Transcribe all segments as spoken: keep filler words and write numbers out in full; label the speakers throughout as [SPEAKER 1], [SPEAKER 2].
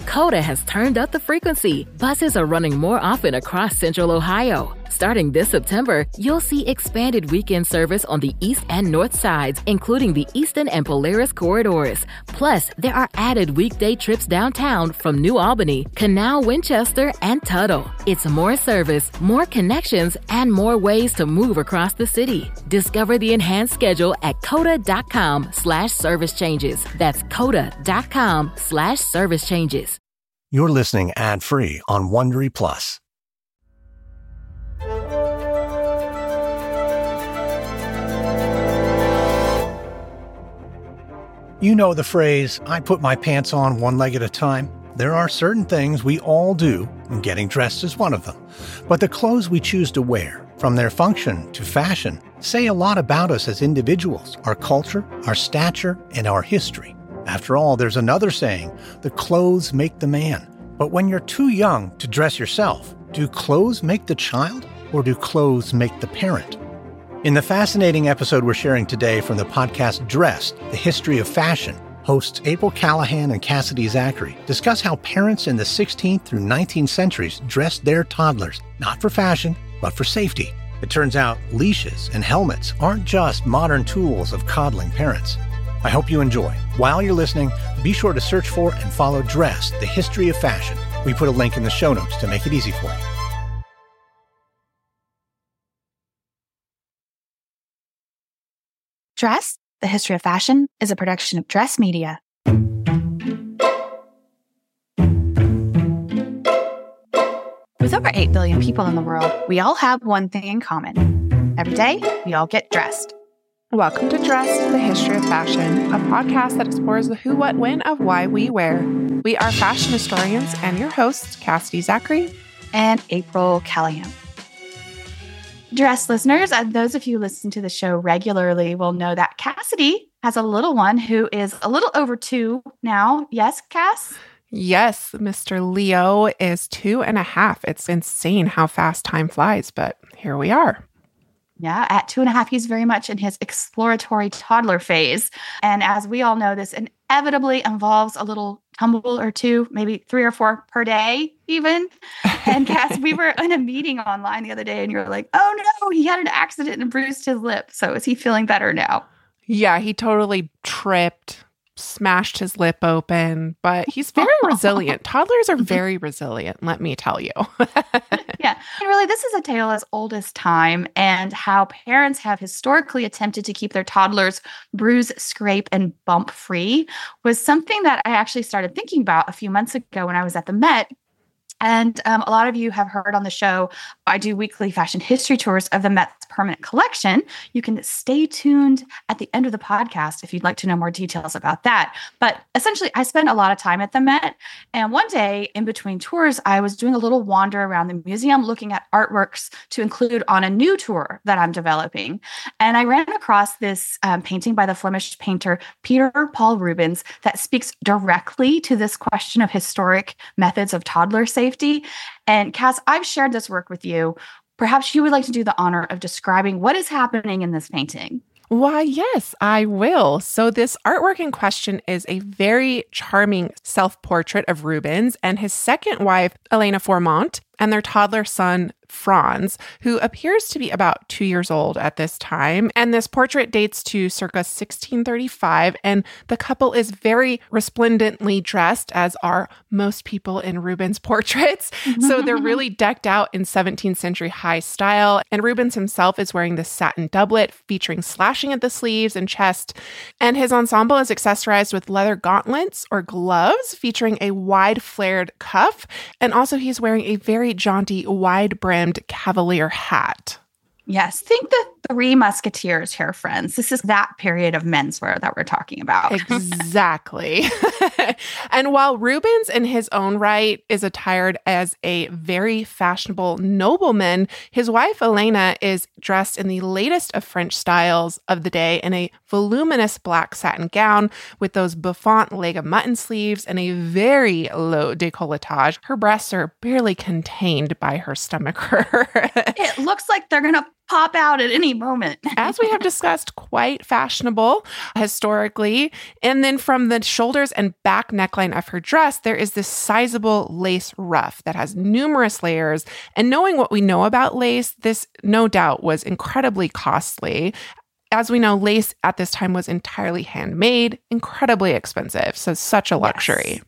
[SPEAKER 1] Coda has turned up the frequency. Buses are running more often across Central Ohio. Starting this September, you'll see expanded weekend service on the east and north sides, including the Eastern and Polaris corridors. Plus, there are added weekday trips downtown from New Albany, Canal, Winchester, and Tuttle. It's more service, more connections, and more ways to move across the city. Discover the enhanced schedule at coda.com slash service changes. That's coda.com slash service changes.
[SPEAKER 2] You're listening ad-free on Wondery Plus. You know the phrase, I put my pants on one leg at a time. There are certain things we all do, and getting dressed is one of them. But the clothes we choose to wear, from their function to fashion, say a lot about us as individuals, our culture, our stature, and our history. After all, there's another saying, the clothes make the man. But when you're too young to dress yourself, do clothes make the child, or do clothes make the parent? In the fascinating episode we're sharing today from the podcast Dressed, The History of Fashion, hosts April Callahan and Cassidy Zachary discuss how parents in the sixteenth through nineteenth centuries dressed their toddlers, not for fashion, but for safety. It turns out leashes and helmets aren't just modern tools of coddling parents. I hope you enjoy. While you're listening, be sure to search for and follow Dressed, The History of Fashion. We put a link in the show notes to make it easy for you.
[SPEAKER 3] Dressed, The History of Fashion is a production of Dress Media. With over eight billion people in the world, we all have one thing in common. Every day, we all get dressed.
[SPEAKER 4] Welcome to Dressed, The History of Fashion, a podcast that explores the who, what, when of why we wear. We are fashion historians and your hosts, Cassidy Zachary
[SPEAKER 3] and April Callahan. Dress listeners, and those of you who listen to the show regularly will know that Cassidy has a little one who is a little over two now. Yes, Cass?
[SPEAKER 4] Yes, Mister Leo is two and a half. It's insane how fast time flies, but here we are.
[SPEAKER 3] Yeah, at two and a half, he's very much in his exploratory toddler phase. And as we all know, this inevitably involves a little tumble or two, maybe three or four per day even. And Cass, we were in a meeting online the other day and you were like, oh no, he had an accident and bruised his lip. So is he feeling better now?
[SPEAKER 4] Yeah, he totally tripped, smashed his lip open, but he's very resilient. Toddlers are very resilient, let me tell you.
[SPEAKER 3] Yeah. And really, this is a tale as old as time and how parents have historically attempted to keep their toddlers bruise, scrape, and bump free was something that I actually started thinking about a few months ago when I was at the Met. And um, a lot of you have heard on the show, I do weekly fashion history tours of the Met's permanent collection. You can stay tuned at the end of the podcast if you'd like to know more details about that. But essentially, I spend a lot of time at the Met. And one day in between tours, I was doing a little wander around the museum looking at artworks to include on a new tour that I'm developing. And I ran across this um, painting by the Flemish painter Peter Paul Rubens that speaks directly to this question of historic methods of toddler safety. Safety. And Cass, I've shared this work with you. Perhaps you would like to do the honor of describing what is happening in this painting.
[SPEAKER 4] Why, yes, I will. So this artwork in question is a very charming self-portrait of Rubens and his second wife, Elena Formant, and their toddler son, Franz, who appears to be about two years old at this time. And this portrait dates to circa sixteen thirty-five, and the couple is very resplendently dressed, as are most people in Rubens' portraits. So they're really decked out in seventeenth century high style, and Rubens himself is wearing this satin doublet featuring slashing at the sleeves and chest, and his ensemble is accessorized with leather gauntlets or gloves featuring a wide flared cuff, and also he's wearing a very jaunty, wide-brimmed cavalier hat.
[SPEAKER 3] Yes, think the Three Musketeers here, friends. This is that period of menswear that we're talking about.
[SPEAKER 4] Exactly. And while Rubens, in his own right, is attired as a very fashionable nobleman, his wife, Elena, is dressed in the latest of French styles of the day in a voluminous black satin gown with those bouffant leg of mutton sleeves and a very low décolletage. Her breasts are barely contained by her stomacher.
[SPEAKER 3] It looks like they're going to pop out at any moment.
[SPEAKER 4] As we have discussed, quite fashionable historically. And then from the shoulders and back neckline of her dress, there is this sizable lace ruff that has numerous layers. And knowing what we know about lace, this no doubt was incredibly costly. As we know, lace at this time was entirely handmade, incredibly expensive. So such a luxury.
[SPEAKER 3] Yes.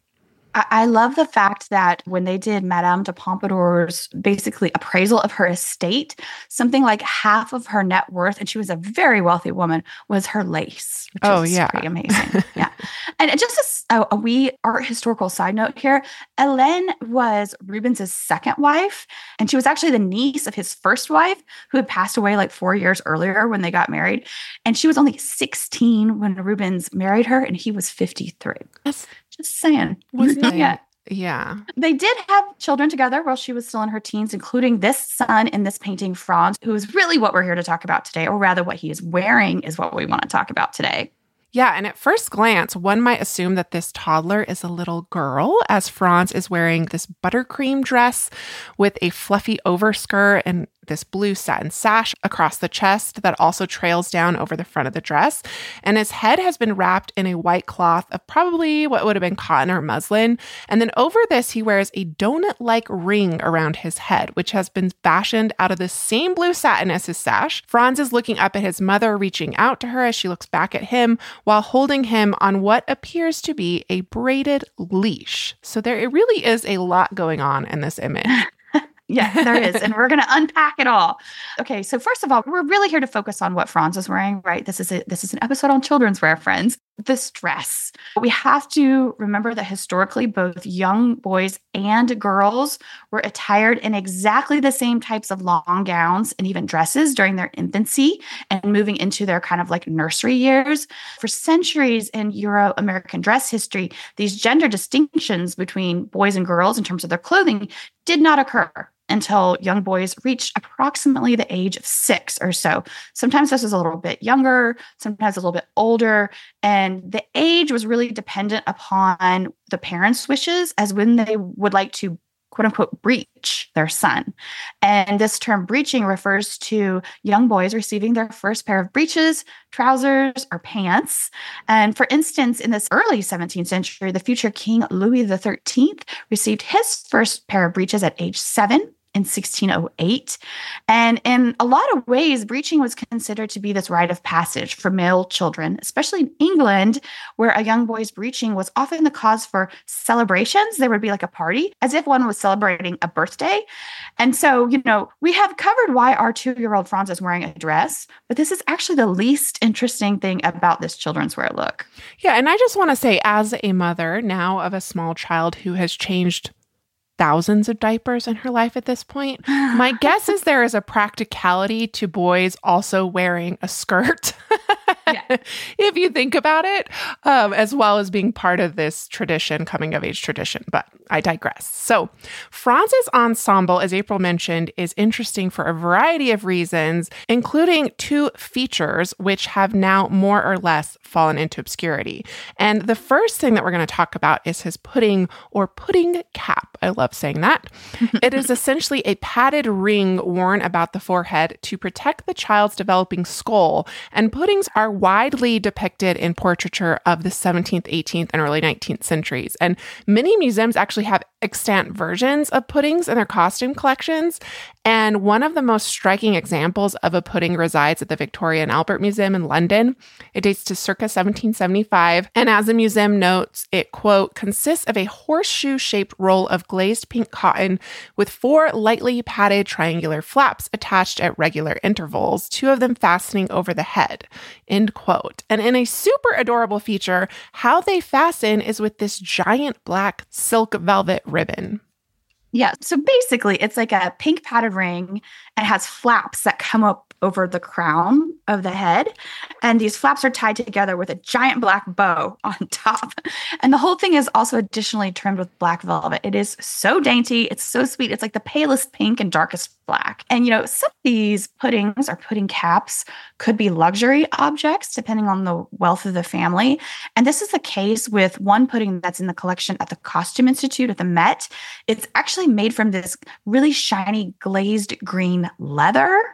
[SPEAKER 3] I love the fact that when they did Madame de Pompadour's basically appraisal of her estate, something like half of her net worth, and she was a very wealthy woman, was her lace, which
[SPEAKER 4] oh,
[SPEAKER 3] is
[SPEAKER 4] yeah.
[SPEAKER 3] pretty amazing. Yeah. And just a, a wee art historical side note here, Hélène was Rubens' second wife, and she was actually the niece of his first wife, who had passed away like four years earlier when they got married. And she was only sixteen when Rubens married her, and he was fifty-three.
[SPEAKER 4] That's
[SPEAKER 3] Just saying.
[SPEAKER 4] Was not,
[SPEAKER 3] yeah.
[SPEAKER 4] Yeah.
[SPEAKER 3] They did have children together while she was still in her teens, including this son in this painting, Franz, who is really what we're here to talk about today, or rather what he is wearing is what we want to talk about today.
[SPEAKER 4] Yeah, and at first glance, one might assume that this toddler is a little girl, as Franz is wearing this buttercream dress with a fluffy overskirt and this blue satin sash across the chest that also trails down over the front of the dress. And his head has been wrapped in a white cloth of probably what would have been cotton or muslin. And then over this, he wears a donut-like ring around his head, which has been fashioned out of the same blue satin as his sash. Franz is looking up at his mother, reaching out to her as she looks back at him while holding him on what appears to be a braided leash. So there it really is a lot going on in this image.
[SPEAKER 3] Yeah, there is. And we're going to unpack it all. Okay, so first of all, we're really here to focus on what Franz is wearing, right? This is a, this is an episode on children's wear, friends. This dress. We have to remember that historically, both young boys and girls were attired in exactly the same types of long gowns and even dresses during their infancy and moving into their kind of like nursery years. For centuries in Euro-American dress history, these gender distinctions between boys and girls in terms of their clothing did not occur until young boys reached approximately the age of six or so. Sometimes this was a little bit younger, sometimes a little bit older, and the age was really dependent upon the parents' wishes as when they would like to quote unquote breech their son. And this term breeching refers to young boys receiving their first pair of breeches, trousers, or pants. And for instance, in this early seventeenth century, the future King Louis the thirteenth received his first pair of breeches at age seven in sixteen oh eight. And in a lot of ways, breeching was considered to be this rite of passage for male children, especially in England, where a young boy's breeching was often the cause for celebrations. There would be like a party, as if one was celebrating a birthday. And so, you know, we have covered why our two-year-old Franz is wearing a dress, but this is actually the least interesting thing about this children's wear look.
[SPEAKER 4] Yeah, and I just want to say, as a mother now of a small child who has changed thousands of diapers in her life at this point, my guess is there is a practicality to boys also wearing a skirt. Yeah. If you think about it, um, as well as being part of this tradition, coming of age tradition. But I digress. So Franz's ensemble, as April mentioned, is interesting for a variety of reasons, including two features which have now more or less fallen into obscurity. And the first thing that we're going to talk about is his pudding or pudding cap. I love saying that. It is essentially a padded ring worn about the forehead to protect the child's developing skull. And puddings are widely depicted in portraiture of the seventeenth, eighteenth, and early nineteenth centuries. And many museums actually have extant versions of puddings in their costume collections. And one of the most striking examples of a pudding resides at the Victoria and Albert Museum in London. It dates to circa seventeen seventy-five. And as the museum notes, it, quote, consists of a horseshoe-shaped roll of glazed pink cotton with four lightly padded triangular flaps attached at regular intervals, two of them fastening over the head, end quote. And in a super adorable feature, how they fasten is with this giant black silk velvet ribbon.
[SPEAKER 3] Yeah. So basically, it's like a pink padded ring and has flaps that come up over the crown of the head. And these flaps are tied together with a giant black bow on top. And the whole thing is also additionally trimmed with black velvet. It is so dainty. It's so sweet. It's like the palest pink and darkest black. And, you know, some of these puddings or pudding caps could be luxury objects depending on the wealth of the family. And this is the case with one pudding that's in the collection at the Costume Institute at the Met. It's actually made from this really shiny glazed green leather.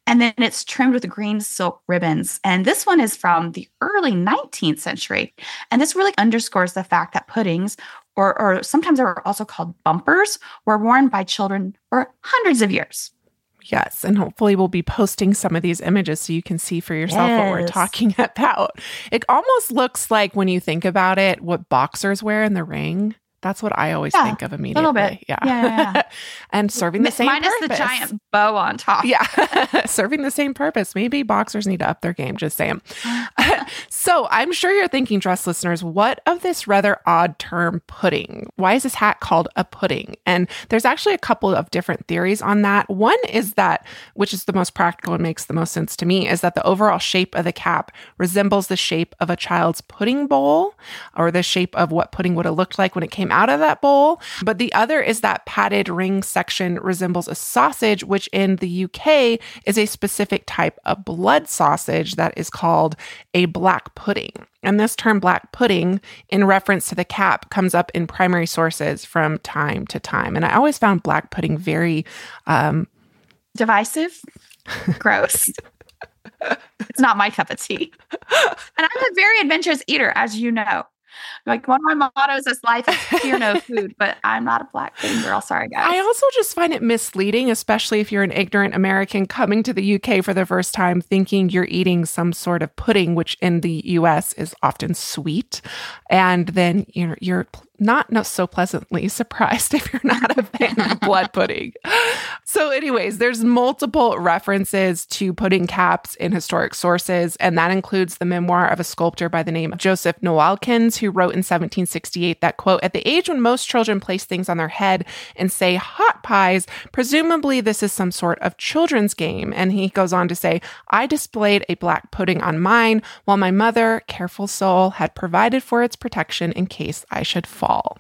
[SPEAKER 3] And then it's trimmed with green silk ribbons. And this one is from the early nineteenth century. And this really underscores the fact that puddings, or, or sometimes they're also called bumpers, were worn by children for hundreds of years.
[SPEAKER 4] Yes, and hopefully we'll be posting some of these images so you can see for yourself yes. what we're talking about. It almost looks like, when you think about it, what boxers wear in the ring. That's what I always
[SPEAKER 3] yeah,
[SPEAKER 4] think of immediately.
[SPEAKER 3] A little bit.
[SPEAKER 4] Yeah.
[SPEAKER 3] yeah, yeah, yeah.
[SPEAKER 4] And serving the same
[SPEAKER 3] Minus
[SPEAKER 4] purpose.
[SPEAKER 3] the giant bow on top.
[SPEAKER 4] Yeah. Serving the same purpose. Maybe boxers need to up their game, just saying. So I'm sure you're thinking, Dress listeners, what of this rather odd term pudding? Why is this hat called a pudding? And there's actually a couple of different theories on that. One is that, which is the most practical and makes the most sense to me, is that the overall shape of the cap resembles the shape of a child's pudding bowl, or the shape of what pudding would have looked like when it came out of that bowl. But the other is that padded ring section resembles a sausage, which in the U K is a specific type of blood sausage that is called a black pudding. And this term black pudding, in reference to the cap, comes up in primary sources from time to time. And I always found black pudding very um,
[SPEAKER 3] divisive, gross. It's not my cup of tea. And I'm a very adventurous eater, as you know. Like, one of my mottos is life is fear no food, but I'm not a black pudding girl. Sorry, guys.
[SPEAKER 4] I also just find it misleading, especially if you're an ignorant American coming to the U K for the first time, thinking you're eating some sort of pudding, which in the U S is often sweet. And then you're, you're not, not so pleasantly surprised if you're not a fan of blood pudding. So anyways, there's multiple references to pudding caps in historic sources, and that includes the memoir of a sculptor by the name of Joseph Noailkins, who wrote in seventeen sixty-eight that, quote, "At the age when most children place things on their head and say hot pies, presumably this is some sort of children's game." And he goes on to say, "I displayed a black pudding on mine, while my mother, careful soul, had provided for its protection in case I should fall."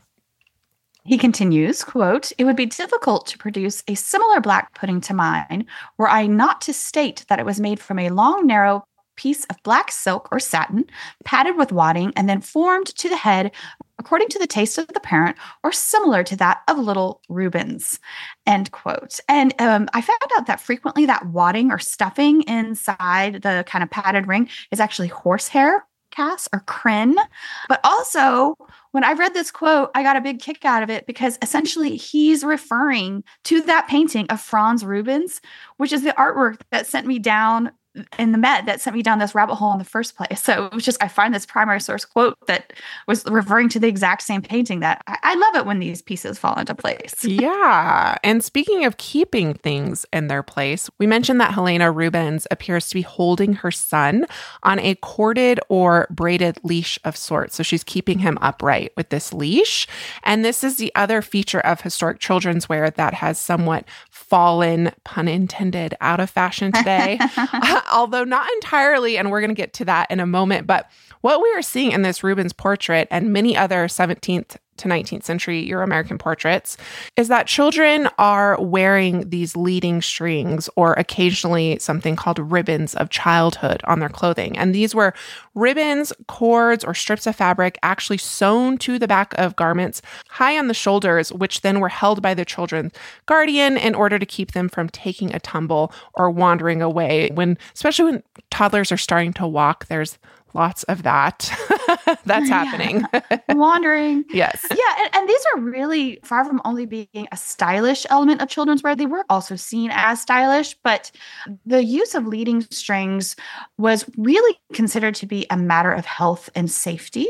[SPEAKER 3] He continues, quote, "It would be difficult to produce a similar black pudding to mine were I not to state that it was made from a long, narrow piece of black silk or satin, padded with wadding, and then formed to the head according to the taste of the parent, or similar to that of little Rubens," end quote. And um, I found out that frequently that wadding or stuffing inside the kind of padded ring is actually horsehair cast or crin. But also, when I read this quote, I got a big kick out of it, because essentially he's referring to that painting of Franz Rubens, which is the artwork that sent me down in the Met, that sent me down this rabbit hole in the first place. So it was just, I find this primary source quote that was referring to the exact same painting. That I, I love it when these pieces fall into place.
[SPEAKER 4] Yeah. And speaking of keeping things in their place, we mentioned that Helena Rubens appears to be holding her son on a corded or braided leash of sorts. So she's keeping him upright with this leash. And this is the other feature of historic children's wear that has somewhat fallen, pun intended, out of fashion today. Although not entirely, and we're going to get to that in a moment. But what we are seeing in this Rubens portrait and many other seventeenth to nineteenth century Euro-American portraits is that children are wearing these leading strings, or occasionally something called ribbons of childhood, on their clothing. And these were ribbons, cords, or strips of fabric actually sewn to the back of garments high on the shoulders, which then were held by the children's guardian in order to keep them from taking a tumble or wandering away. When, especially when toddlers are starting to walk, there's lots of that. That's happening.
[SPEAKER 3] Wandering.
[SPEAKER 4] Yes.
[SPEAKER 3] Yeah. And, and these are really far from only being a stylish element of children's wear. They were also seen as stylish, but the use of leading strings was really considered to be a matter of health and safety.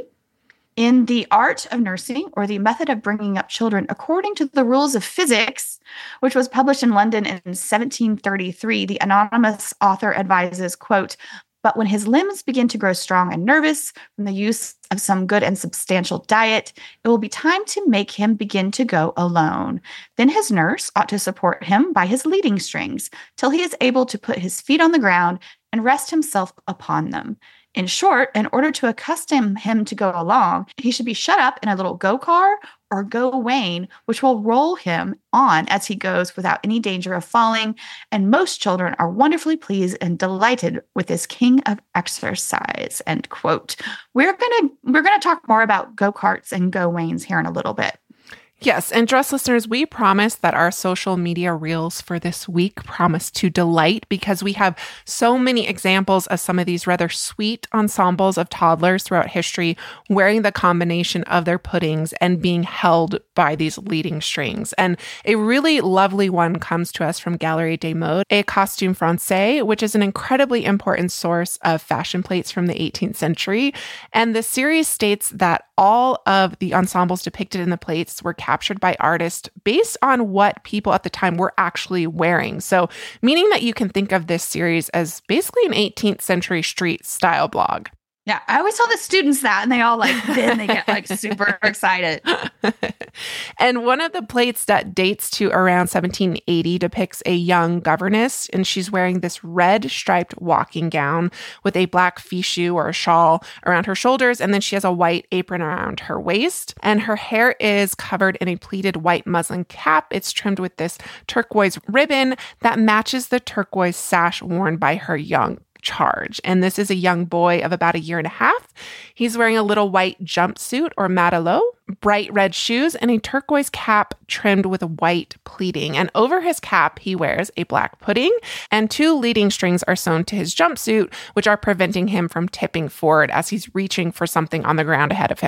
[SPEAKER 3] In The Art of Nursing, or the Method of Bringing Up Children According to the Rules of Physics, which was published in London in seventeen thirty-three, the anonymous author advises, quote, "But when his limbs begin to grow strong and nervous from the use of some good and substantial diet, it will be time to make him begin to go alone. Then his nurse ought to support him by his leading strings till he is able to put his feet on the ground and rest himself upon them. In short, in order to accustom him to go along, he should be shut up in a little go-car or go-wain, which will roll him on as he goes without any danger of falling. And most children are wonderfully pleased and delighted with this king of exercise," end quote. We're gonna we're gonna talk more about go-karts and go-wains here in a little bit.
[SPEAKER 4] Yes, and Dress listeners, we promise that our social media reels for this week promise to delight because we have so many examples of some of these rather sweet ensembles of toddlers throughout history wearing the combination of their puddings and being held by these leading strings. And a really lovely one comes to us from Galerie des Modes, A Costume Français, which is an incredibly important source of fashion plates from the eighteenth century. And the series states that all of the ensembles depicted in the plates were captured by artists based on what people at the time were actually wearing. So, meaning that you can think of this series as basically an eighteenth century street style blog.
[SPEAKER 3] Yeah, I always tell the students that, and they all like, then they get like super excited.
[SPEAKER 4] And one of the plates that dates to around seventeen eighty depicts a young governess, and she's wearing this red striped walking gown with a black fichu or a shawl around her shoulders, and then she has a white apron around her waist, and her hair is covered in a pleated white muslin cap. It's trimmed with this turquoise ribbon that matches the turquoise sash worn by her young charge. And this is a young boy of about a year and a half. He's wearing a little white jumpsuit or matelot, bright red shoes, and a turquoise cap trimmed with white pleating. And over his cap, he wears a black pudding, and two leading strings are sewn to his jumpsuit, which are preventing him from tipping forward as he's reaching for something on the ground ahead of him.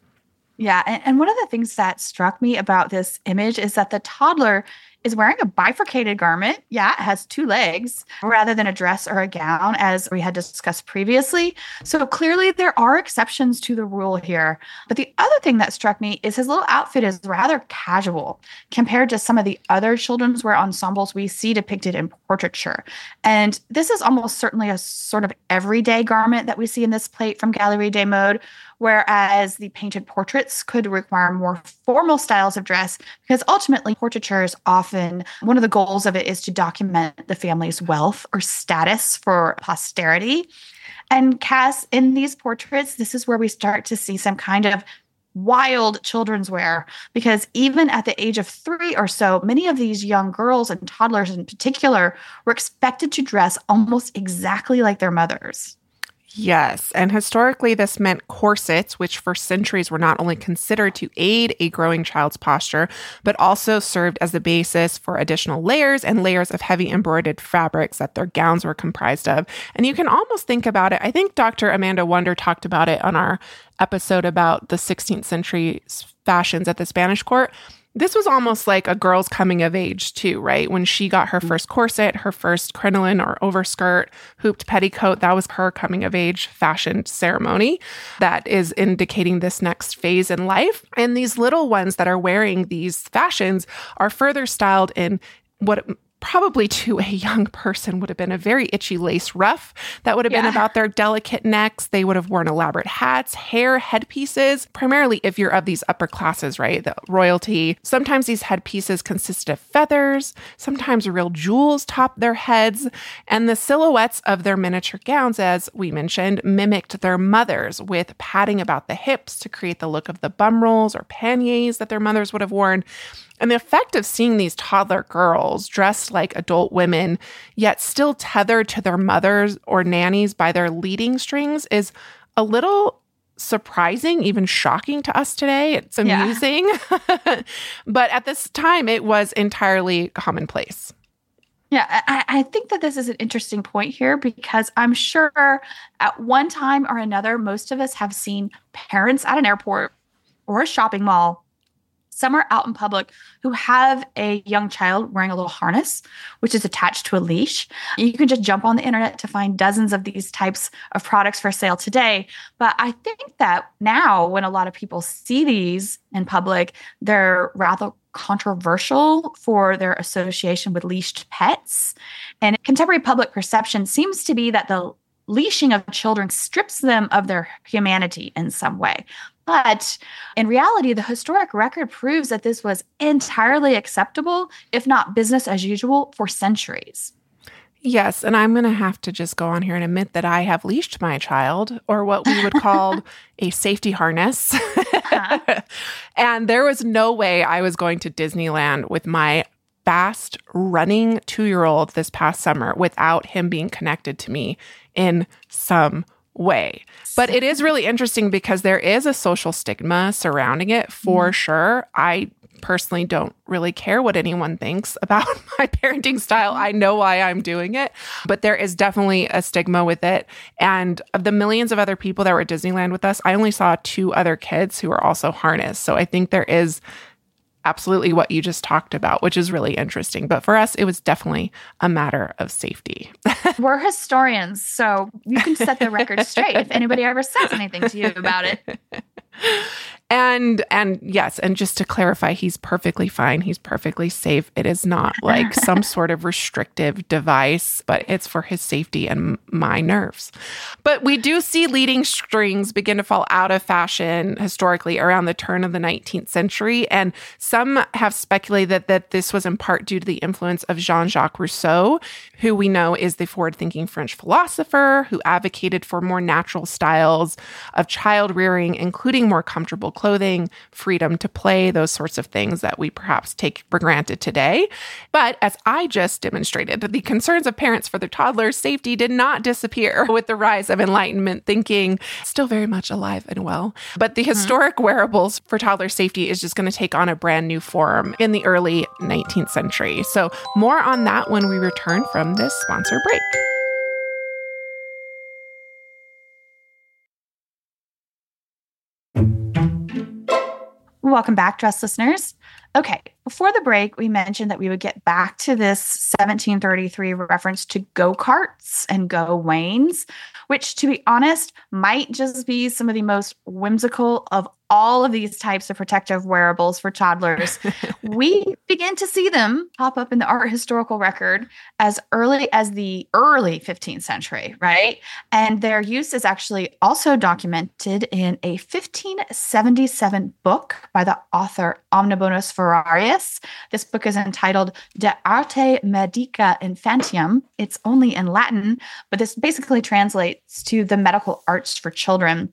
[SPEAKER 3] Yeah, and, and one of the things that struck me about this image is that the toddler is wearing a bifurcated garment. Yeah, it has two legs rather than a dress or a gown, as we had discussed previously. So clearly there are exceptions to the rule here. But the other thing that struck me is his little outfit is rather casual compared to some of the other children's wear ensembles we see depicted in portraiture. And this is almost certainly a sort of everyday garment that we see in this plate from Galerie des Modes, whereas the painted portraits could require more formal styles of dress, because ultimately portraiture is often, one of the goals of it is to document the family's wealth or status for posterity. And Cass, in these portraits, this is where we start to see some kind of wild children's wear, because even at the age of three or so, many of these young girls and toddlers in particular were expected to dress almost exactly like their mothers.
[SPEAKER 4] Yes, and historically this meant corsets, which for centuries were not only considered to aid a growing child's posture, but also served as the basis for additional layers and layers of heavy embroidered fabrics that their gowns were comprised of. And you can almost think about it, I think Doctor Amanda Wonder talked about it on our episode about the sixteenth century fashions at the Spanish court. This was almost like a girl's coming of age too, right? When she got her first corset, her first crinoline or overskirt, hooped petticoat, that was her coming of age fashion ceremony that is indicating this next phase in life. And these little ones that are wearing these fashions are further styled in what probably to a young person would have been a very itchy lace ruff that would have yeah. been about their delicate necks. They would have worn elaborate hats, hair, headpieces, primarily if you're of these upper classes, right? The royalty. Sometimes these headpieces consisted of feathers, sometimes real jewels topped their heads, and the silhouettes of their miniature gowns, as we mentioned, mimicked their mothers with padding about the hips to create the look of the bum rolls or panniers that their mothers would have worn. And the effect of seeing these toddler girls dressed like adult women, yet still tethered to their mothers or nannies by their leading strings, is a little surprising, even shocking to us today. It's amusing. Yeah. But at this time, it was entirely commonplace.
[SPEAKER 3] Yeah, I, I think that this is an interesting point here, because I'm sure at one time or another, most of us have seen parents at an airport or a shopping mall, somewhere out in public, who have a young child wearing a little harness, which is attached to a leash. You can just jump on the internet to find dozens of these types of products for sale today. But I think that now, when a lot of people see these in public, they're rather controversial for their association with leashed pets. And contemporary public perception seems to be that the leashing of children strips them of their humanity in some way. But in reality, the historic record proves that this was entirely acceptable, if not business as usual, for centuries.
[SPEAKER 4] Yes, and I'm going to have to just go on here and admit that I have leashed my child, or what we would call a safety harness. Uh-huh. And there was no way I was going to Disneyland with my fast running two-year-old this past summer without him being connected to me in some way. But it is really interesting because there is a social stigma surrounding it for mm. sure. I personally don't really care what anyone thinks about my parenting style. I know why I'm doing it, but there is definitely a stigma with it. And of the millions of other people that were at Disneyland with us, I only saw two other kids who were also harnessed. So I think there is absolutely what you just talked about, which is really interesting. But for us, it was definitely a matter of safety.
[SPEAKER 3] We're historians, so you can set the record straight if anybody ever says anything to you about it.
[SPEAKER 4] And, and yes, and just to clarify, he's perfectly fine. He's perfectly safe. It is not like some sort of restrictive device, but it's for his safety and my nerves. But we do see leading strings begin to fall out of fashion historically around the turn of the nineteenth century. And some have speculated that this was in part due to the influence of Jean-Jacques Rousseau, who we know is the forward-thinking French philosopher who advocated for more natural styles of child rearing, including more comfortable clothing, freedom to play, those sorts of things that we perhaps take for granted today. But as I just demonstrated, the concerns of parents for their toddlers' safety did not disappear with the rise of Enlightenment thinking, still very much alive and well. But the mm-hmm. historic wearables for toddler safety is just going to take on a brand new form in the early nineteenth century. So more on that when we return from this sponsor break.
[SPEAKER 3] Welcome back, Dress listeners. Okay, before the break, we mentioned that we would get back to this seventeen thirty-three reference to go-karts and go-wains, which, to be honest, might just be some of the most whimsical of all of these types of protective wearables for toddlers. We begin to see them pop up in the art historical record as early as the early fifteenth century, right? And their use is actually also documented in a fifteen seventy-seven book by the author Omnibonus Ferrarius. This book is entitled De Arte Medica Infantium. It's only in Latin, but this basically translates to the medical arts for children.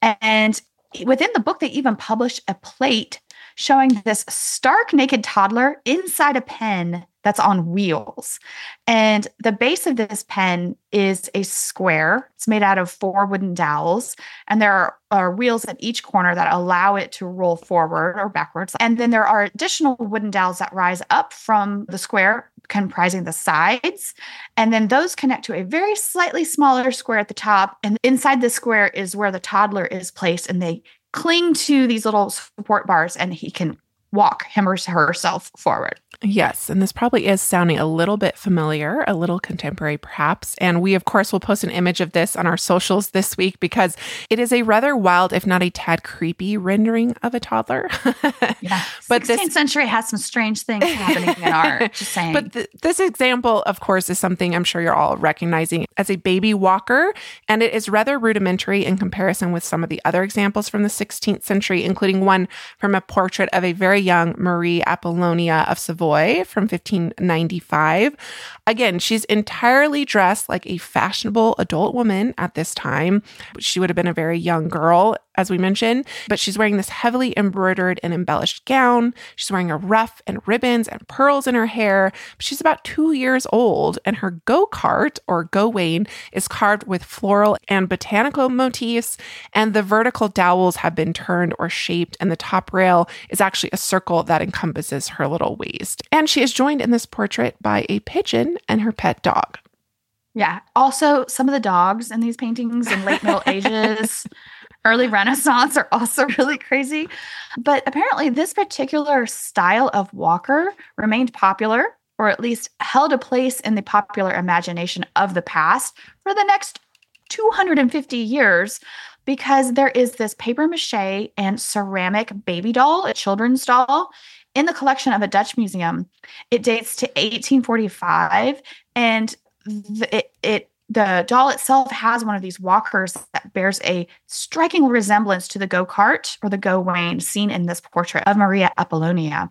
[SPEAKER 3] And within the book, they even publish a plate showing this stark naked toddler inside a pen that's on wheels. And the base of this pen is a square. It's made out of four wooden dowels. And there are, are wheels at each corner that allow it to roll forward or backwards. And then there are additional wooden dowels that rise up from the square, comprising the sides. And then those connect to a very slightly smaller square at the top. And inside the square is where the toddler is placed. And they cling to these little support bars and he can walk him or herself forward.
[SPEAKER 4] Yes, and this probably is sounding a little bit familiar, a little contemporary perhaps. And we, of course, will post an image of this on our socials this week because it is a rather wild, if not a tad creepy rendering of a toddler.
[SPEAKER 3] Yeah, but sixteenth this century has some strange things happening in art, just saying.
[SPEAKER 4] But th- this example, of course, is something I'm sure you're all recognizing as a baby walker, and it is rather rudimentary in comparison with some of the other examples from the sixteenth century, including one from a portrait of a very young Marie Apollonia of Savoy from fifteen ninety-five. Again, she's entirely dressed like a fashionable adult woman at this time. She would have been a very young girl, as we mentioned, but she's wearing this heavily embroidered and embellished gown. She's wearing a ruff and ribbons and pearls in her hair. She's about two years old, and her go-kart or go-wain is carved with floral and botanical motifs, and the vertical dowels have been turned or shaped, and the top rail is actually a circle that encompasses her little waist. And she is joined in this portrait by a pigeon and her pet dog.
[SPEAKER 3] Yeah. Also, some of the dogs in these paintings in late Middle Ages, early Renaissance are also really crazy. But apparently this particular style of walker remained popular, or at least held a place in the popular imagination of the past for the next two hundred fifty years, because there is this paper mache and ceramic baby doll, a children's doll, in the collection of a Dutch museum. It dates to eighteen forty-five, and the, it, it the doll itself has one of these walkers that bears a striking resemblance to the go-kart or the go-wain seen in this portrait of Maria Apollonia.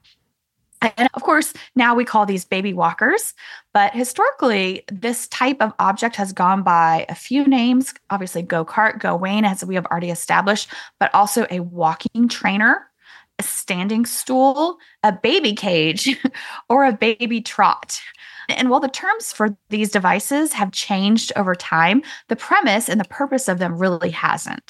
[SPEAKER 3] And of course, now we call these baby walkers, but historically, this type of object has gone by a few names. Obviously, go-kart, go-wain, as we have already established, but also a walking trainer, a standing stool, a baby cage, or a baby trot. And while the terms for these devices have changed over time, the premise and the purpose of them really hasn't.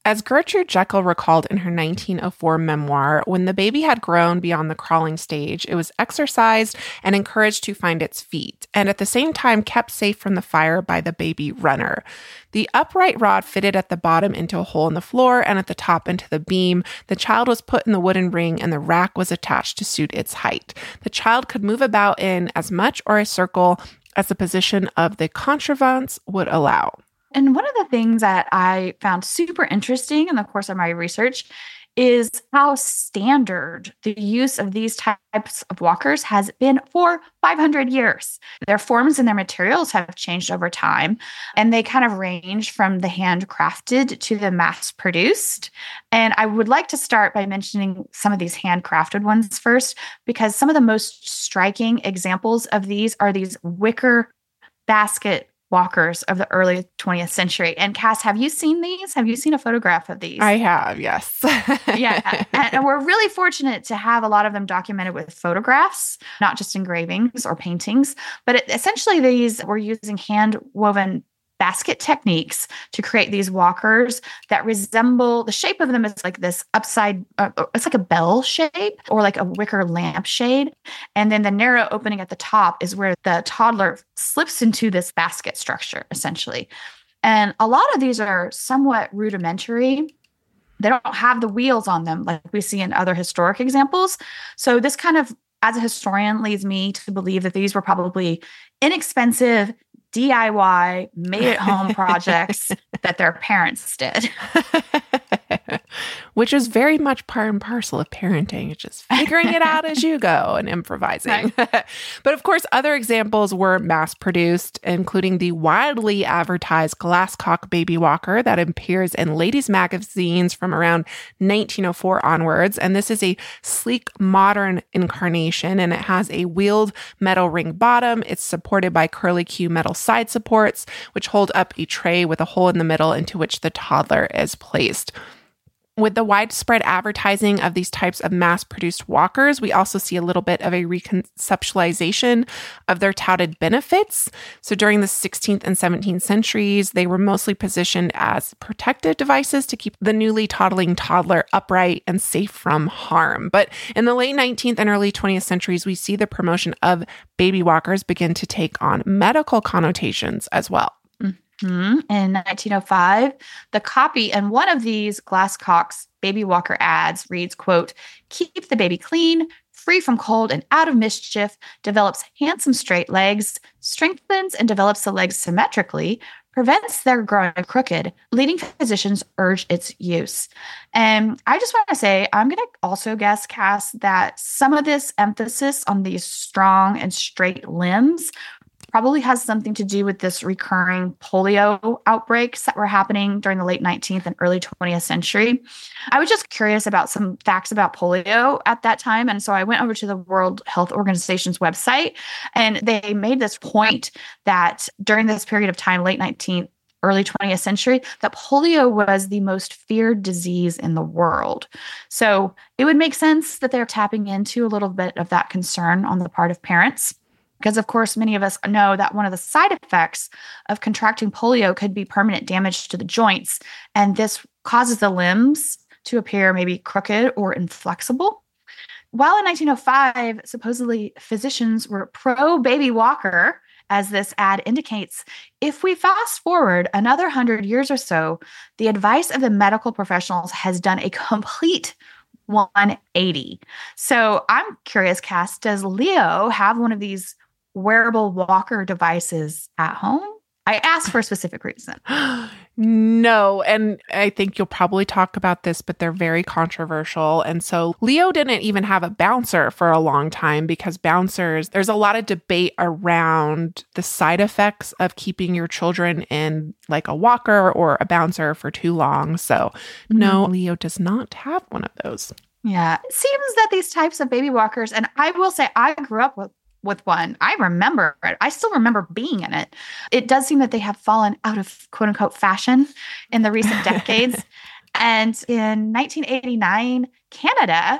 [SPEAKER 4] As Gertrude Jekyll recalled in her nineteen oh four memoir, when the baby had grown beyond the crawling stage, it was exercised and encouraged to find its feet, and at the same time kept safe from the fire by the baby runner. The upright rod fitted at the bottom into a hole in the floor and at the top into the beam. The child was put in the wooden ring and the rack was attached to suit its height. The child could move about in as much or a circle as the position of the contrivance would allow.
[SPEAKER 3] And one of the things that I found super interesting in the course of my research is how standard the use of these types of walkers has been for five hundred years. Their forms and their materials have changed over time, and they kind of range from the handcrafted to the mass-produced. And I would like to start by mentioning some of these handcrafted ones first, because some of the most striking examples of these are these wicker basket walkers of the early twentieth century. And Cass, have you seen these? Have you seen a photograph of these?
[SPEAKER 4] I have, yes.
[SPEAKER 3] Yeah. And we're really fortunate to have a lot of them documented with photographs, not just engravings or paintings. But it, essentially, these were using hand-woven basket techniques to create these walkers that resemble, the shape of them is like this upside, uh, it's like a bell shape or like a wicker lampshade. And then the narrow opening at the top is where the toddler slips into this basket structure, essentially. And a lot of these are somewhat rudimentary. They don't have the wheels on them like we see in other historic examples. So this kind of, as a historian, leads me to believe that these were probably inexpensive, D I Y, made-at-home projects that their parents did.
[SPEAKER 4] Which is very much part and parcel of parenting. It's just figuring it out as you go and improvising. Right. But of course, other examples were mass-produced, including the widely advertised Glasscock baby walker that appears in ladies' magazines from around nineteen oh four onwards. And this is a sleek, modern incarnation, and it has a wheeled metal ring bottom. It's supported by curlicue metal side supports, which hold up a tray with a hole in the middle into which the toddler is placed. With the widespread advertising of these types of mass-produced walkers, we also see a little bit of a reconceptualization of their touted benefits. So during the sixteenth and seventeenth centuries, they were mostly positioned as protective devices to keep the newly toddling toddler upright and safe from harm. But in the late nineteenth and early twentieth centuries, we see the promotion of baby walkers begin to take on medical connotations as well.
[SPEAKER 3] Mm-hmm. In nineteen oh five, the copy in one of these Glasscock's baby walker ads reads, quote, "Keep the baby clean, free from cold and out of mischief, develops handsome straight legs, strengthens and develops the legs symmetrically, prevents their growing crooked. Leading physicians urge its use." And I just want to say, I'm going to also guess, Cass, that some of this emphasis on these strong and straight limbs probably has something to do with this recurring polio outbreaks that were happening during the late nineteenth and early twentieth century. I was just curious about some facts about polio at that time. And so I went over to the World Health Organization's website, and they made this point that during this period of time, late nineteenth, early twentieth century, that polio was the most feared disease in the world. So it would make sense that they're tapping into a little bit of that concern on the part of parents. Because, of course, many of us know that one of the side effects of contracting polio could be permanent damage to the joints. And this causes the limbs to appear maybe crooked or inflexible. While in nineteen oh five, supposedly physicians were pro-baby walker, as this ad indicates, if we fast forward another hundred years or so, the advice of the medical professionals has done a complete one eighty. So I'm curious, Cass, does Leo have one of these wearable walker devices at home? I asked for a specific reason.
[SPEAKER 4] No, and I think you'll probably talk about this, but they're very controversial. And so Leo didn't even have a bouncer for a long time because bouncers, there's a lot of debate around the side effects of keeping your children in like a walker or a bouncer for too long. So mm-hmm. no, Leo does not have one of those.
[SPEAKER 3] Yeah, it seems that these types of baby walkers, and I will say I grew up with with one. I remember it. I still remember being in it. It does seem that they have fallen out of quote unquote fashion in the recent decades. And in nineteen eighty-nine, Canada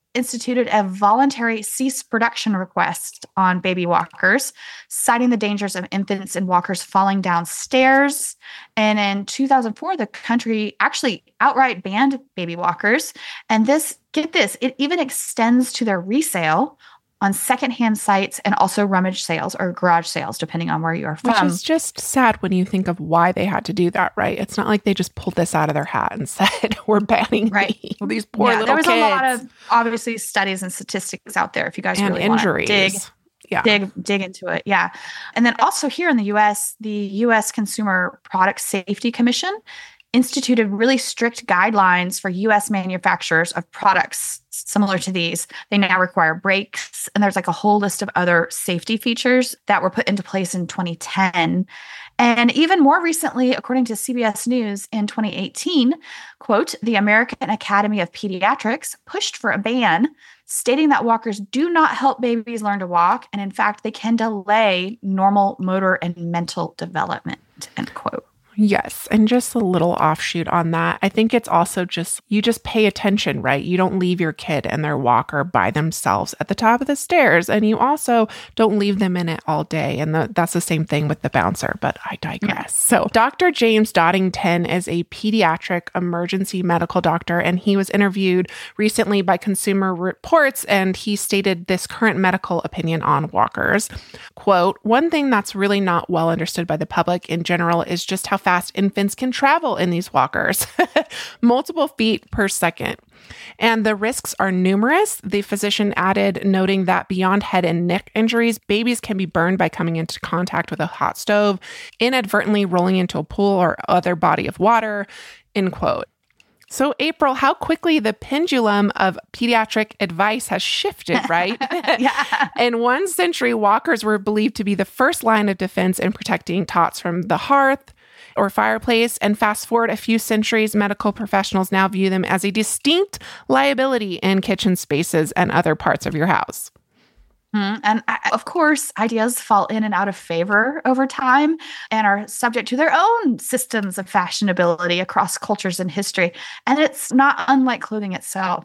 [SPEAKER 3] instituted a voluntary cease production request on baby walkers, citing the dangers of infants and walkers falling down stairs. And in two thousand four, the country actually outright banned baby walkers. And this, get this, it even extends to their resale on secondhand sites and also rummage sales or garage sales, depending on where you are from.
[SPEAKER 4] Which is just sad when you think of why they had to do that, right? It's not like they just pulled this out of their hat and said, we're banning
[SPEAKER 3] right.
[SPEAKER 4] these poor
[SPEAKER 3] yeah,
[SPEAKER 4] little kids.
[SPEAKER 3] There was a lot of, obviously, studies and statistics out there if you guys
[SPEAKER 4] and
[SPEAKER 3] really
[SPEAKER 4] injuries.
[SPEAKER 3] want to dig. Yeah. Dig dig into it. Yeah. And then also here in the U S, the U S Consumer Product Safety Commission instituted really strict guidelines for U S manufacturers of products similar to these. They now require brakes, and there's like a whole list of other safety features that were put into place in twenty ten. And even more recently, according to C B S News in twenty eighteen, quote, the American Academy of Pediatrics pushed for a ban, stating that walkers do not help babies learn to walk, and in fact, they can delay normal motor and mental development, end quote.
[SPEAKER 4] Yes. And just a little offshoot on that. I think it's also just, you just pay attention, right? You don't leave your kid and their walker by themselves at the top of the stairs. And you also don't leave them in it all day. And the, that's the same thing with the bouncer, but I digress. Yeah. So Doctor James Doddington is a pediatric emergency medical doctor, and he was interviewed recently by Consumer Reports, and he stated this current medical opinion on walkers. Quote, one thing that's really not well understood by the public in general is just how fast infants can travel in these walkers, multiple feet per second. And the risks are numerous. The physician added, noting that beyond head and neck injuries, babies can be burned by coming into contact with a hot stove, inadvertently rolling into a pool or other body of water, end quote. So, April, how quickly the pendulum of pediatric advice has shifted, right?
[SPEAKER 3] Yeah.
[SPEAKER 4] In one century, walkers were believed to be the first line of defense in protecting tots from the hearth or fireplace. And fast forward a few centuries, medical professionals now view them as a distinct liability in kitchen spaces and other parts of your house.
[SPEAKER 3] Mm-hmm. And I, of course, ideas fall in and out of favor over time and are subject to their own systems of fashionability across cultures and history. And it's not unlike clothing itself.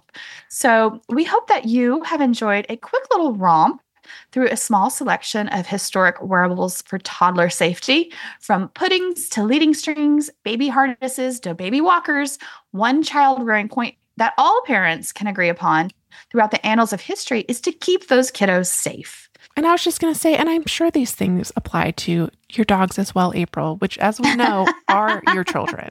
[SPEAKER 3] So we hope that you have enjoyed a quick little romp through a small selection of historic wearables for toddler safety, from puddings to leading strings, baby harnesses to baby walkers, one child rearing point that all parents can agree upon throughout the annals of history is to keep those kiddos safe.
[SPEAKER 4] And I was just going to say, and I'm sure these things apply to your dogs as well, April, which, as we know, are your children.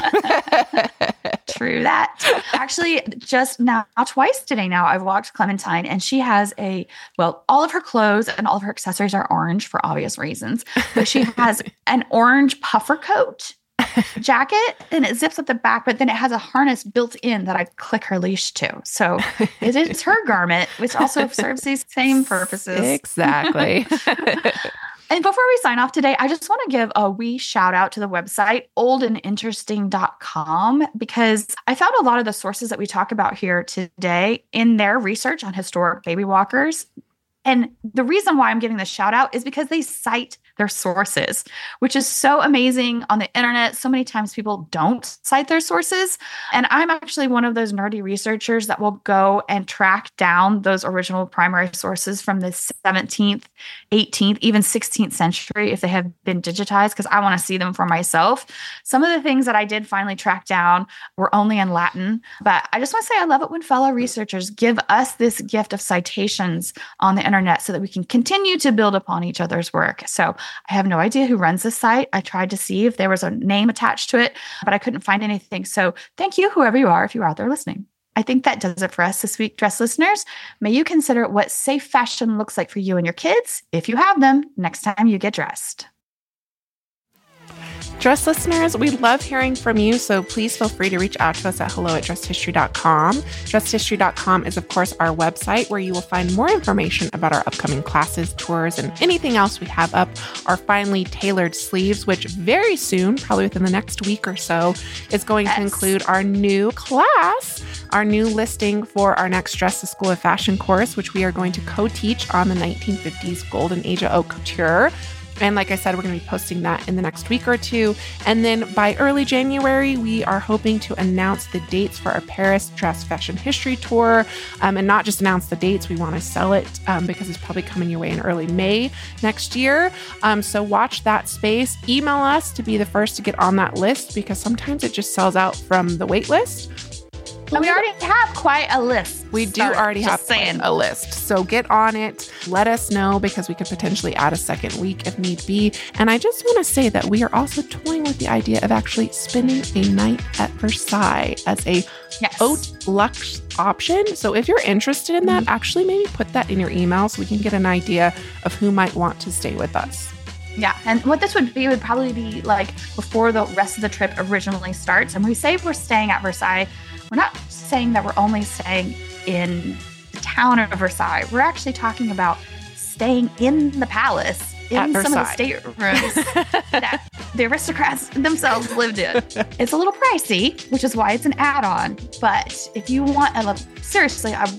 [SPEAKER 3] True that. Actually, just now, twice today now, I've walked Clementine, and she has a, well, all of her clothes and all of her accessories are orange for obvious reasons. But she has an orange puffer coat jacket, and it zips up the back, but then it has a harness built in that I click her leash to. So it is her garment, which also serves these same purposes.
[SPEAKER 4] Exactly.
[SPEAKER 3] And before we sign off today, I just want to give a wee shout out to the website old and interesting dot com, because I found a lot of the sources that we talk about here today in their research on historic baby walkers. And the reason why I'm giving this shout out is because they cite their sources, which is so amazing on the internet. So many times people don't cite their sources. And I'm actually one of those nerdy researchers that will go and track down those original primary sources from the seventeenth, eighteenth, even sixteenth century if they have been digitized, because I want to see them for myself. Some of the things that I did finally track down were only in Latin. But I just want to say I love it when fellow researchers give us this gift of citations on the internet so that we can continue to build upon each other's work. So I have no idea who runs this site. I tried to see if there was a name attached to it, but I couldn't find anything. So thank you, whoever you are, if you're out there listening. I think that does it for us this week, dress listeners. May you consider what safe fashion looks like for you and your kids, if you have them, next time you get dressed.
[SPEAKER 4] Dress listeners, we love hearing from you, so please feel free to reach out to us at hello at dressed history dot com. dressed history dot com is, of course, our website where you will find more information about our upcoming classes, tours, and anything else we have up. Our finely tailored sleeves, which very soon, probably within the next week or so, is going yes. to include our new class, our new listing for our next Dress to School of Fashion course, which we are going to co-teach on the nineteen fifties Golden Age of Haute Couture. And like I said, we're going to be posting that in the next week or two. And then by early January, we are hoping to announce the dates for our Paris Dress Fashion History Tour. Um, and not just announce the dates, we want to sell it um, because it's probably coming your way in early May next year. Um, so watch that space. Email us to be the first to get on that list because sometimes it just sells out from the wait list.
[SPEAKER 3] And we already have quite a list.
[SPEAKER 4] We do
[SPEAKER 3] Sorry,
[SPEAKER 4] already have
[SPEAKER 3] saying.
[SPEAKER 4] a list. So get on it. Let us know because we could potentially add a second week if need be. And I just want to say that we are also toying with the idea of actually spending a night at Versailles as a
[SPEAKER 3] yes.
[SPEAKER 4] haute luxe option. So if you're interested in that, mm-hmm. actually maybe put that in your email so we can get an idea of who might want to stay with us.
[SPEAKER 3] Yeah. And what this would be would probably be like before the rest of the trip originally starts. And when we say we're staying at Versailles, we're not saying that we're only staying in the town of Versailles. We're actually talking about staying in the palace, in some of the staterooms that the aristocrats themselves lived in. It's a little pricey, which is why it's an add-on. But if you want a seriously a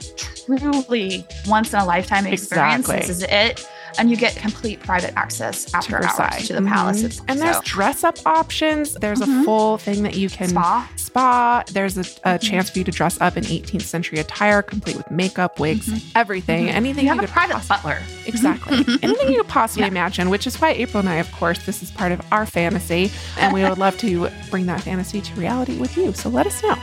[SPEAKER 3] truly once-in-a-lifetime experience,
[SPEAKER 4] exactly.
[SPEAKER 3] this is it. And you get complete private access after to hours to the mm-hmm. palaces.
[SPEAKER 4] And
[SPEAKER 3] so.
[SPEAKER 4] there's dress-up options. There's
[SPEAKER 3] mm-hmm.
[SPEAKER 4] a full thing that you can...
[SPEAKER 3] Spa.
[SPEAKER 4] Spa. There's a, a
[SPEAKER 3] mm-hmm.
[SPEAKER 4] chance for you to dress up in eighteenth century attire, complete with makeup, wigs, mm-hmm. everything.
[SPEAKER 3] Mm-hmm.
[SPEAKER 4] Anything
[SPEAKER 3] you
[SPEAKER 4] you
[SPEAKER 3] have
[SPEAKER 4] could
[SPEAKER 3] a private
[SPEAKER 4] possibly,
[SPEAKER 3] butler.
[SPEAKER 4] Exactly. Anything you could possibly
[SPEAKER 3] yeah.
[SPEAKER 4] imagine, which is why April and I, of course, this is part of our fantasy. And we would love to bring that fantasy to reality with you. So let us know.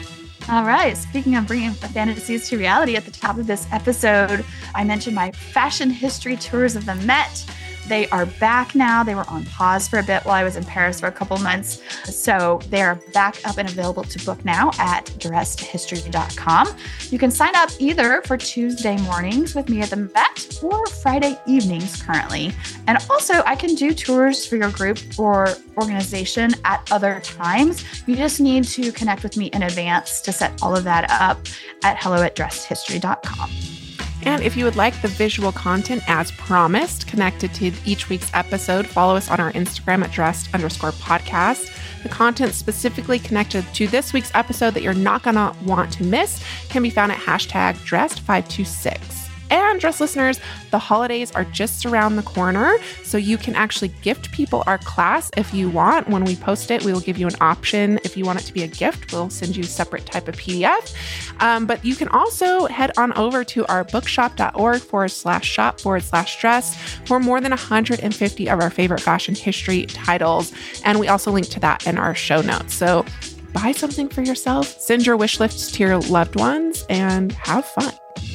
[SPEAKER 3] All right. Speaking of bringing the fantasies to reality, at the top of this episode, I mentioned my fashion history tours of the Met. They are back now. They were on pause for a bit while I was in Paris for a couple months. So they are back up and available to book now at dressed history dot com. You can sign up either for Tuesday mornings with me at the Met or Friday evenings currently. And also I can do tours for your group or organization at other times. You just need to connect with me in advance to set all of that up at hello at dressed history dot com.
[SPEAKER 4] And if you would like the visual content as promised, connected to each week's episode, follow us on our Instagram at dressed underscore podcast. The content specifically connected to this week's episode that you're not going to want to miss can be found at hashtag dressed five two six. And Dress listeners, the holidays are just around the corner, so you can actually gift people our class if you want. When we post it, we will give you an option. If you want it to be a gift, we'll send you a separate type of P D F. Um, but you can also head on over to our bookshop.org forward slash shop forward slash dress for more than one hundred fifty of our favorite fashion history titles. And we also link to that in our show notes. So buy something for yourself, send your wish lists to your loved ones, and have fun.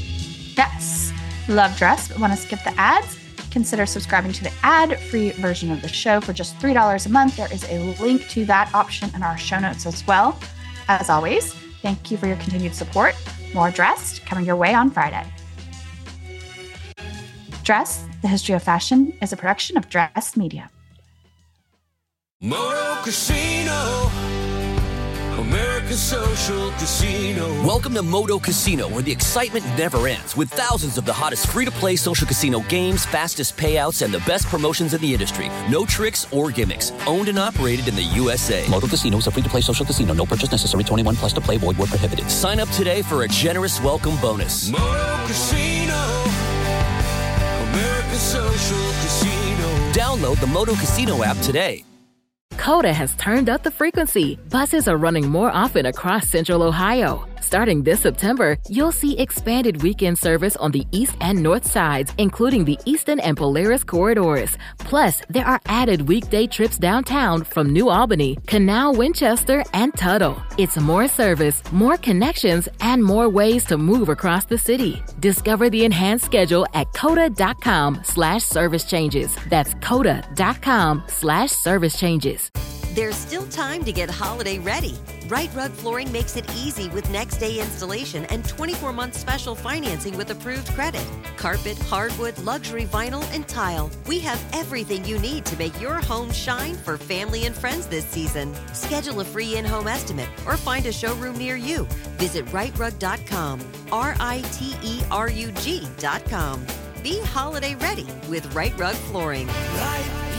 [SPEAKER 3] Yes. Love Dress, but want to skip the ads? Consider subscribing to the ad-free version of the show for just three dollars a month. There is a link to that option in our show notes as well. As always, thank you for your continued support. More Dressed coming your way on Friday. Dress, the History of Fashion is a production of Dressed Media.
[SPEAKER 5] Moto Casino, American Social Casino.
[SPEAKER 6] Welcome to Moto Casino, where the excitement never ends, with thousands of the hottest free-to-play social casino games, fastest payouts, and the best promotions in the industry. No tricks or gimmicks. Owned and operated in the U S A.
[SPEAKER 7] Moto Casino is a free-to-play social casino. No purchase necessary. twenty-one plus to play. Void where prohibited.
[SPEAKER 6] Sign up today for a generous welcome bonus.
[SPEAKER 5] Moto Casino, American Social Casino.
[SPEAKER 6] Download the Moto Casino app today.
[SPEAKER 1] Coda has turned up the frequency. Buses are running more often across Central Ohio. Starting this September, you'll see expanded weekend service on the east and north sides, including the Eastern and Polaris corridors. Plus, there are added weekday trips downtown from New Albany, Canal, Winchester, and Tuttle. It's more service, more connections, and more ways to move across the city. Discover the enhanced schedule at coda.com slash service changes. That's coda.com slash service changes.
[SPEAKER 8] There's still time to get holiday ready. Right Rug Flooring makes it easy with next day installation and twenty-four month special financing with approved credit. Carpet, hardwood, luxury vinyl, and tile. We have everything you need to make your home shine for family and friends this season. Schedule a free in-home estimate or find a showroom near you. Visit right rug dot com, R I T E R U G dot com. Be holiday ready with Right Rug Flooring.
[SPEAKER 5] Right